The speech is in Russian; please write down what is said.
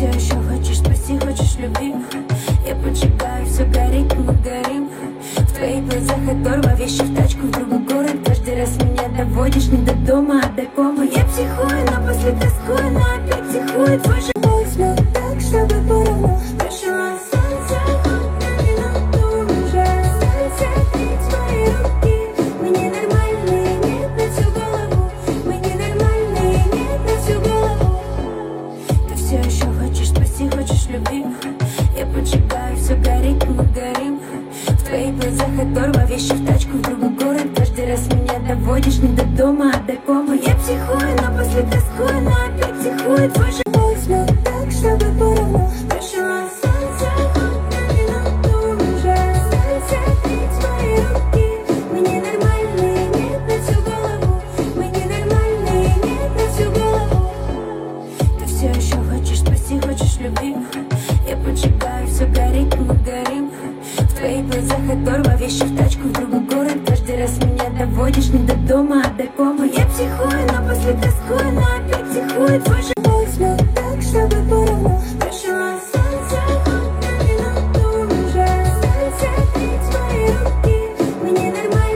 все еще хочешь спасти, хочешь любви. Я поджигаю, все горит, мы горим. В твоих глазах оторва, вещи в тачку, в другой город. Каждый раз меня доводишь не до дома, а до кома. Я психую, но после тоскую, но опять психую. Твой же голос, но так, чтобы поровну. Решила остаться на минуту уже. Остаться греть твои руки. Мы ненормальные, нет на всю голову. Мы ненормальные, нет на всю голову. Ты все еще хочешь спасти, хочешь любви. Я поджигаю, все горит, мы горим. В твоих глазах оторва, вещи в тачку, в другой город. Каждый раз меня доводишь не до дома, а до кома. Я психую, но после тоскую, но опять психую. Твой же голос, но так, чтобы поровну. Решила остаться на минуту уже. Остаться греть твои руки. Мы ненормальные, нет на всю голову. Мы ненормальные, нет на всю голову. Ты все еще хочешь спасти, хочешь любви. Я поджигаю, все горит, мы горим. В твоих глазах оторва, вещи в тачку, в другой город. Каждый раз меня доводишь не до дома, а до кома. Я психую, но после тоскую, но опять психую. Твой же